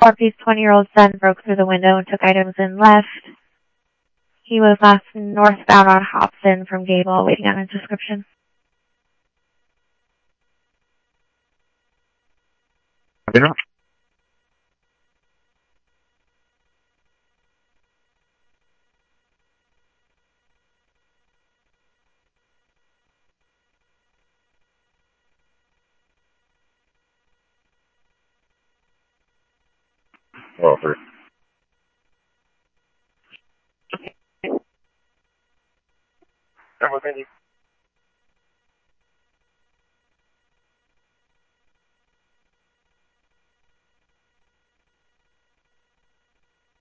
Orphe's 20-year-old son broke through the window and took items and left. He was last northbound on Hobson from Gable, waiting on a description. Oh, sir. That was any